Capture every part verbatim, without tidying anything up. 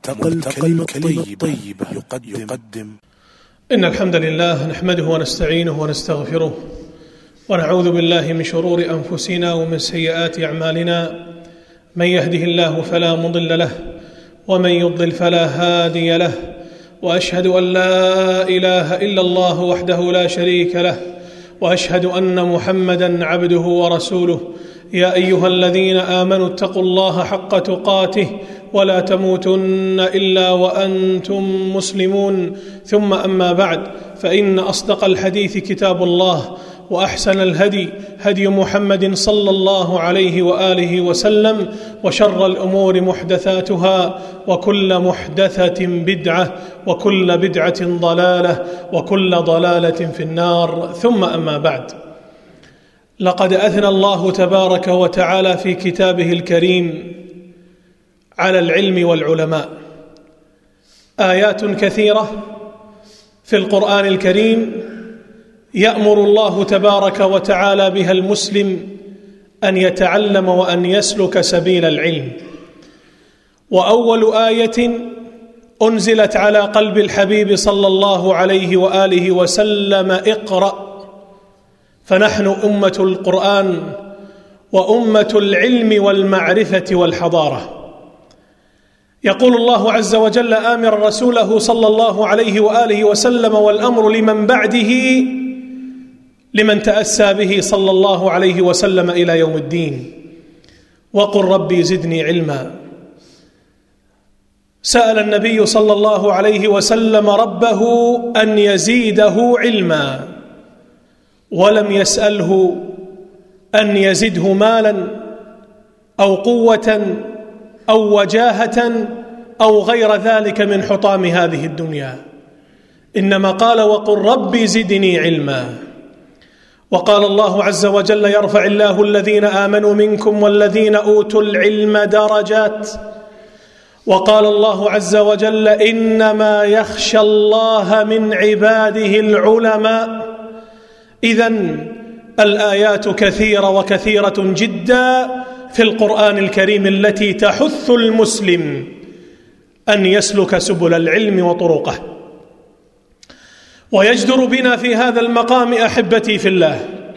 ملتقى الكلمة الطيبة يقدم. إن الحمد لله نحمده ونستعينه ونستغفره ونعوذ بالله من شرور أنفسنا ومن سيئات أعمالنا. من يهده الله فلا مضل له ومن يضلل فلا هادي له، وأشهد أن لا إله إلا الله وحده لا شريك له، وأشهد أن محمدًا عبده ورسوله. يا أيها الذين آمنوا اتقوا الله حق تقاته ولا تموتن إلا وأنتم مسلمون. ثم أما بعد، فإن أصدق الحديث كتاب الله، وأحسن الهدي هدي محمد صلى الله عليه وآله وسلم، وشر الأمور محدثاتها، وكل محدثة بدعة، وكل بدعة ضلالة، وكل ضلالة في النار. ثم أما بعد، لقد أثنى الله تبارك وتعالى في كتابه الكريم على العلم والعلماء. آيات كثيرة في القرآن الكريم يأمر الله تبارك وتعالى بها المسلم أن يتعلم وأن يسلك سبيل العلم. وأول آية أنزلت على قلب الحبيب صلى الله عليه وآله وسلم: اقرأ. فنحن أمة القرآن وأمة العلم والمعرفة والحضارة. يقول الله عز وجل آمرا رسوله صلى الله عليه وآله وسلم: والأمر لمن بعده لمن تأسى به صلى الله عليه وسلم إلى يوم الدين، وقل ربي زدني علما. سأل النبي صلى الله عليه وسلم ربه أن يزيده علما، ولم يسأله أن يزده مالا أو قوة أو وجاهة أو غير ذلك من حطام هذه الدنيا، إنما قال: وقل ربي زدني علما. وقال الله عز وجل: يرفع الله الذين آمنوا منكم والذين أوتوا العلم درجات. وقال الله عز وجل: إنما يخشى الله من عباده العلماء. إذن الآيات كثيرة وكثيرة جدا في القرآن الكريم التي تحث المسلم أن يسلك سبل العلم وطرقه. ويجدر بنا في هذا المقام أحبتي في الله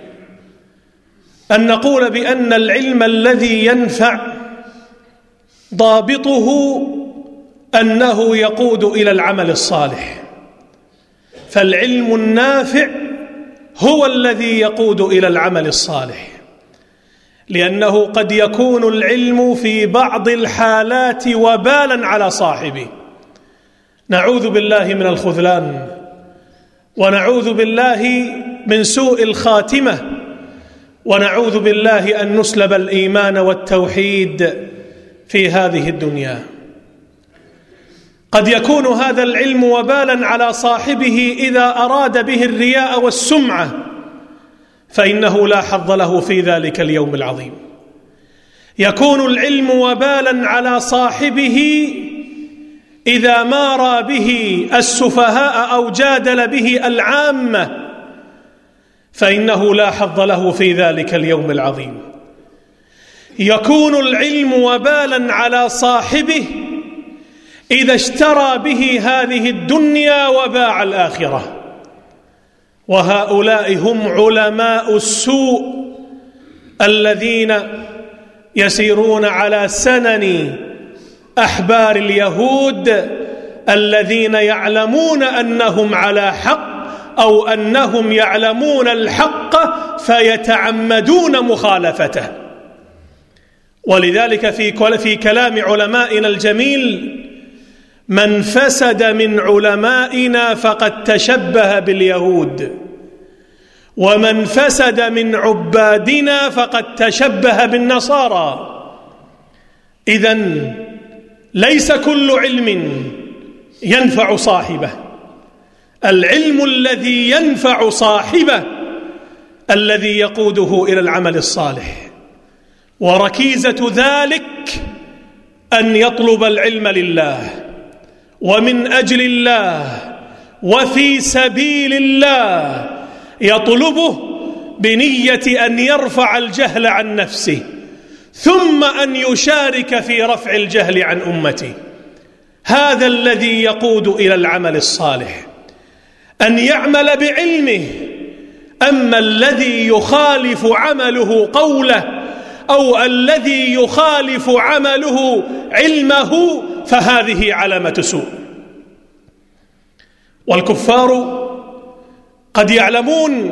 أن نقول بأن العلم الذي ينفع ضابطه أنه يقود إلى العمل الصالح. فالعلم النافع هو الذي يقود إلى العمل الصالح، لأنه قد يكون العلم في بعض الحالات وبالا على صاحبه. نعوذ بالله من الخذلان، ونعوذ بالله من سوء الخاتمة، ونعوذ بالله أن نسلب الإيمان والتوحيد في هذه الدنيا. قد يكون هذا العلم وبالا على صاحبه إذا أراد به الرياء والسمعة، فإنه لا حظ له في ذلك اليوم العظيم. يكون العلم وبالا على صاحبه إذا مارى به السفهاء أو جادل به العامة، فإنه لا حظ له في ذلك اليوم العظيم. يكون العلم وبالا على صاحبه إذا اشترى به هذه الدنيا وباع الآخرة، وهؤلاء هم علماء السوء الذين يسيرون على سنن أحبار اليهود الذين يعلمون أنهم على حق أو أنهم يعلمون الحق فيتعمدون مخالفته. ولذلك في في كلام علمائنا الجميل: من فسد من علمائنا فقد تشبه باليهود، ومن فسد من عبادنا فقد تشبه بالنصارى. إذن ليس كل علم ينفع صاحبه. العلم الذي ينفع صاحبه الذي يقوده إلى العمل الصالح، وركيزة ذلك أن يطلب العلم لله ومن أجل الله وفي سبيل الله، يطلبه بنية أن يرفع الجهل عن نفسه ثم أن يشارك في رفع الجهل عن أمته. هذا الذي يقود إلى العمل الصالح، أن يعمل بعلمه. أما الذي يخالف عمله قوله أو الذي يخالف عمله علمه فهذه علامة سوء. والكفار قد يعلمون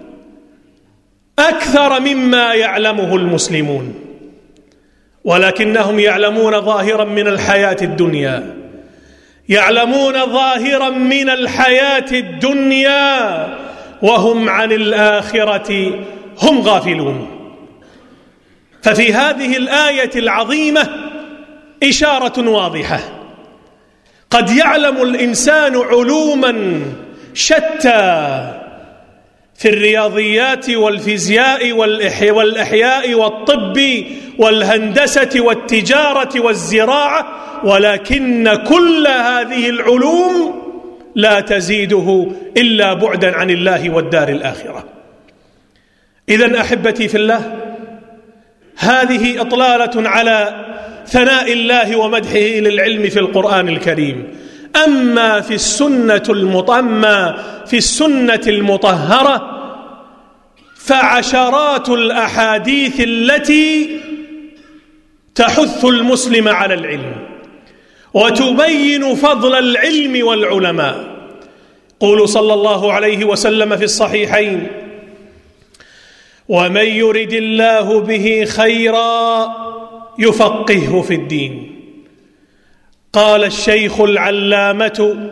أكثر مما يعلمه المسلمون، ولكنهم يعلمون ظاهرا من الحياة الدنيا، يعلمون ظاهرا من الحياة الدنيا وهم عن الآخرة هم غافلون. ففي هذه الآية العظيمة إشارة واضحة. قد يعلم الإنسان علوما شتى في الرياضيات والفيزياء والإحياء والطب والهندسة والتجارة والزراعة، ولكن كل هذه العلوم لا تزيده إلا بعدا عن الله والدار الآخرة. إذن أحبتي في الله، هذه إطلالة على ثناء الله ومدحه للعلم في القرآن الكريم. أما في السنة المطمة في السنة المطهرة فعشرات الأحاديث التي تحث المسلم على العلم وتبين فضل العلم والعلماء. قول صلى الله عليه وسلم في الصحيحين: ومن يرد الله به خيرا يفقهه في الدين. قال الشيخ العلامة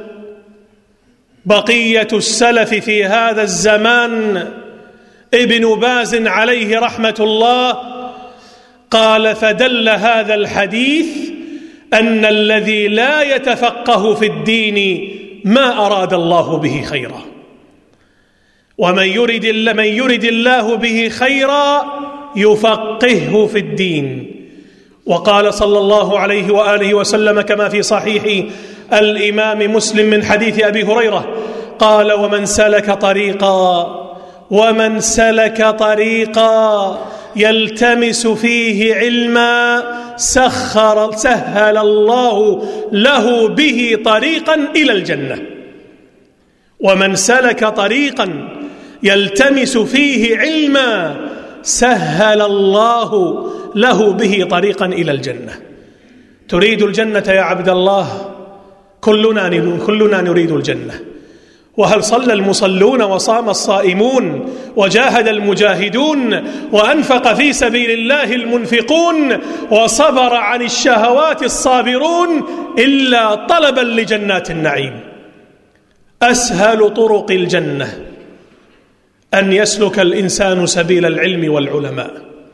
بقية السلف في هذا الزمان ابن باز عليه رحمة الله، قال: فدل هذا الحديث أن الذي لا يتفقه في الدين ما أراد الله به خيرا، ومن يرد من يرد الله به خيرا يفقهه في الدين. وقال صلى الله عليه وآله وسلم كما في صحيح الإمام مسلم من حديث أبي هريرة قال: ومن سلك طريقا ومن سلك طريقا يلتمس فيه علما سخر سهل الله له به طريقا إلى الجنة. ومن سلك طريقا يلتمس فيه علما سهل الله له به طريقا إلى الجنة. تريد الجنة يا عبد الله؟ كلنا كلنا نريد الجنة. وهل صلى المصلون وصام الصائمون وجاهد المجاهدون وأنفق في سبيل الله المنفقون وصبر عن الشهوات الصابرون إلا طلبا لجنات النعيم؟ أسهل طرق الجنة أن يسلك الإنسان سبيل العلم والعلماء.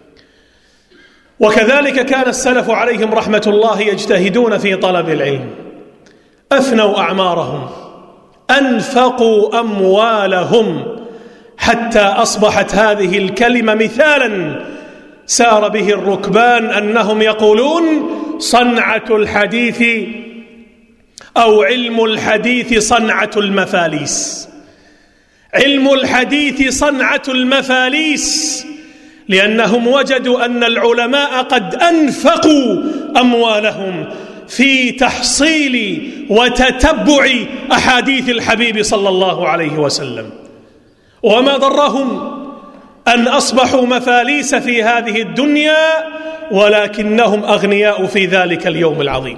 وكذلك كان السلف عليهم رحمة الله يجتهدون في طلب العلم، أفنوا أعمارهم، أنفقوا أموالهم، حتى أصبحت هذه الكلمة مثالا سار به الركبان أنهم يقولون: صنعة الحديث أو علم الحديث صنعة المفاليس. علم الحديث صنعة المفاليس، لأنهم وجدوا أن العلماء قد أنفقوا أموالهم في تحصيل وتتبع أحاديث الحبيب صلى الله عليه وسلم، وما ضرهم أن أصبحوا مفاليس في هذه الدنيا ولكنهم أغنياء في ذلك اليوم العظيم.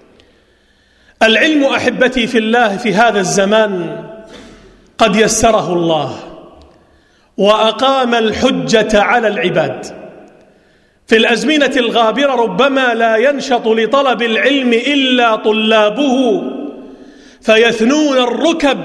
العلم أحبتي في الله في هذا الزمان قد يسره الله وأقام الحجة على العباد. في الأزمنة الغابرة ربما لا ينشط لطلب العلم إلا طلابه، فيثنون الركب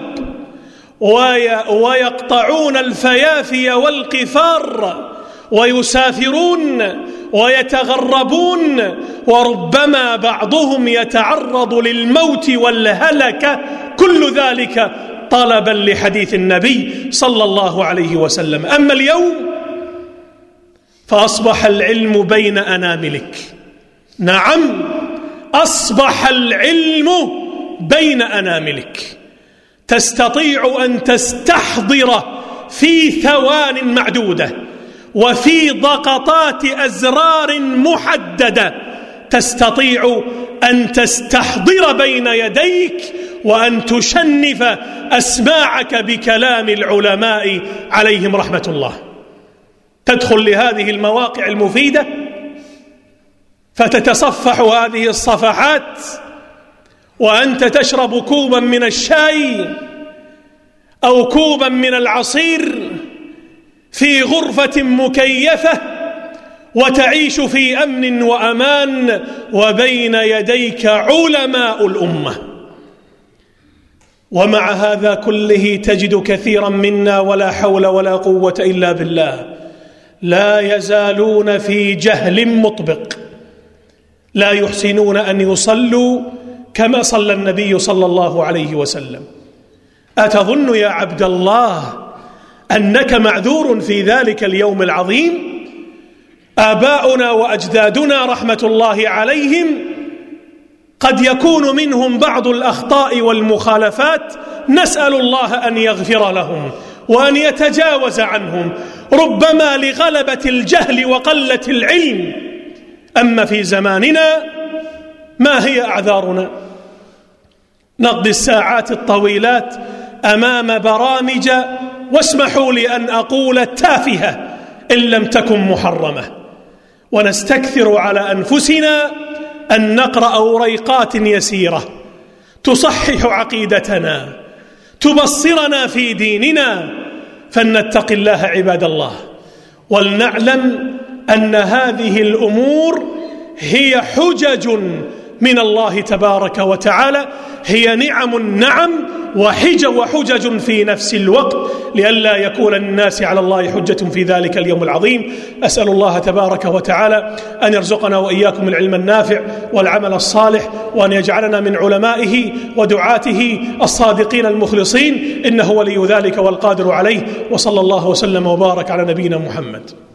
ويقطعون الفيافي والقفار ويسافرون ويتغربون، وربما بعضهم يتعرض للموت والهلكة، كل ذلك طلبا لحديث النبي صلى الله عليه وسلم. أما اليوم فأصبح العلم بين أناملك. نعم، أصبح العلم بين أناملك، تستطيع أن تستحضر في ثوان معدودة وفي ضغطات أزرار محددة تستطيع أن تستحضر بين يديك وأن تشنف أسماعك بكلام العلماء عليهم رحمة الله. تدخل لهذه المواقع المفيدة فتتصفح هذه الصفحات وأنت تشرب كوبا من الشاي أو كوبا من العصير في غرفة مكيفة وتعيش في أمن وأمان وبين يديك علماء الأمة. ومع هذا كله تجد كثيرا منا ولا حول ولا قوة إلا بالله لا يزالون في جهل مطبق، لا يحسنون أن يصلوا كما صلى النبي صلى الله عليه وسلم. أتظن يا عبد الله أنك معذور في ذلك اليوم العظيم؟ آباؤنا وأجدادنا رحمة الله عليهم قد يكون منهم بعض الأخطاء والمخالفات، نسأل الله أن يغفر لهم وأن يتجاوز عنهم، ربما لغلبة الجهل وقلة العلم. أما في زماننا ما هي أعذارنا؟ نقضي الساعات الطويلات أمام برامج، واسمحوا لي أن أقول تافهة إن لم تكن محرمة، ونستكثر على أنفسنا أن نقرأ وريقات يسيرة تصحح عقيدتنا، تبصرنا في ديننا، فلنتق الله عباد الله، ولنعلم أن هذه الأمور هي حجج من الله تبارك وتعالى، هي نعم نعم وحجج وحجج في نفس الوقت، لئلا يكون للناس على الله حجة في ذلك اليوم العظيم. أسأل الله تبارك وتعالى أن يرزقنا وإياكم العلم النافع والعمل الصالح، وأن يجعلنا من علمائه ودعاته الصادقين المخلصين، إنه ولي ذلك والقادر عليه. وصلى الله وسلم وبارك على نبينا محمد.